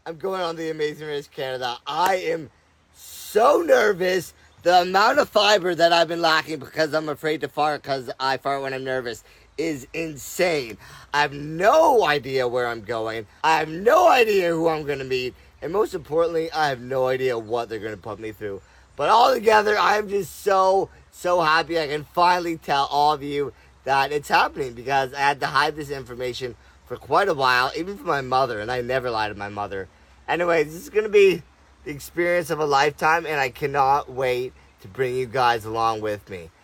I'm going on the Amazing Race Canada. I am so nervous. The amount of fiber that I've been lacking because I'm afraid to fart because I fart when I'm nervous is insane. I have no idea where I'm going. I have no idea who I'm going to meet. And most importantly, I have no idea what they're going to put me through. But all together, I'm just so happy I can finally tell all of you that it's happening because I had to hide this information for quite a while, even from my mother, and I never lied to my mother. Anyways, this is going to be the experience of a lifetime, and I cannot wait to bring you guys along with me.